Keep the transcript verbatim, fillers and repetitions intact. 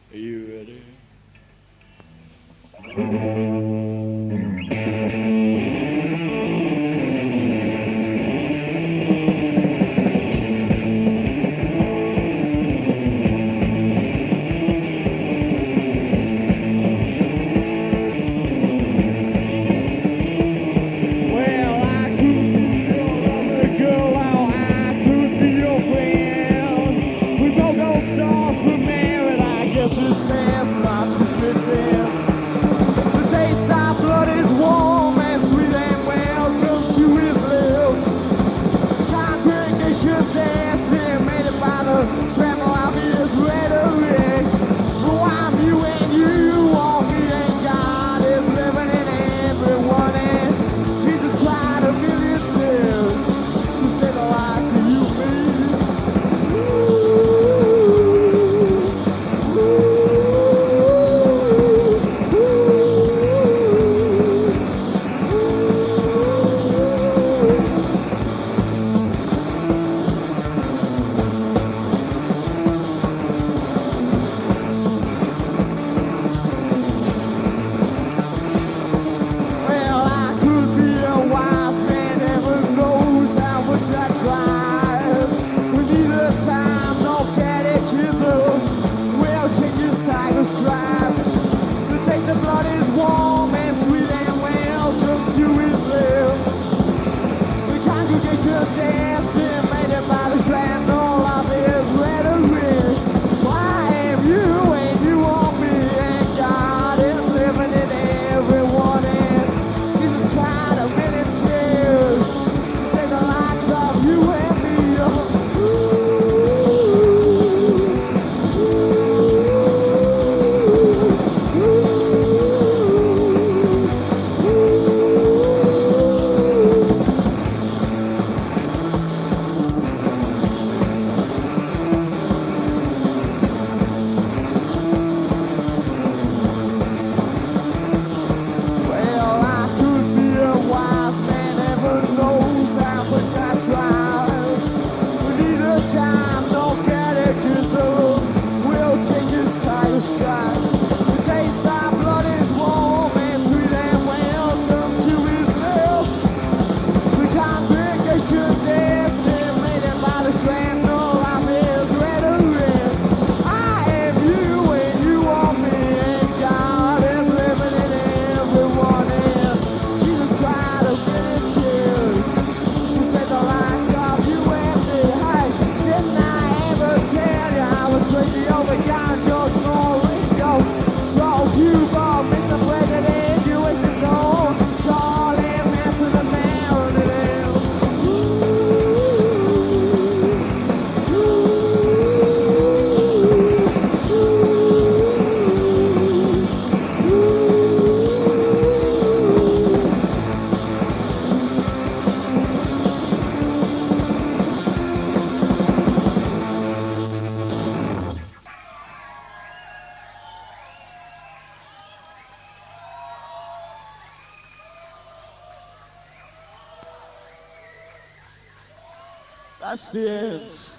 Are you ready? Well, I could be your lover, girl, or I could be your friend. We both got stars for married, I guess it's best not to pretend. The taste of blood is warm and sweet and welcome to his lips. Congregation dancing, made it by the tremor of his rhetoric. Oh, I'm you and you want me and God is living in everyone and Jesus cried a million tears to say the light to you, me. Ooh, ooh, ooh, ooh. Well, I could be a wise man, heaven knows how much I tried. We need a time, no catechism. Well, check his tiger stripes. The taste of blood is warm and sweet and welcome to his lips. The congregation dancing, made it by the scandal of his rhetoric. I am you and you want me, and God is living in everyone. And Jesus cried a million tears to save the lives of you and me. Oh, well, I could be a wise man, heaven knows how much I tried. We need a time, no catechism. We'll change his title stripe. The taste of blood is warm and sweet and welcome to his lips. The congregation dancing, made it by the scandal of his rhetoric. I am you and you are me, and God is living in everyone. And Jesus cried a million tears to save the lives of you and me. Hey, didn't I ever tell you I was crazy over John George Moreno? So you bought me some president, you was his own. Charlie Manson, the Maryland. That's it.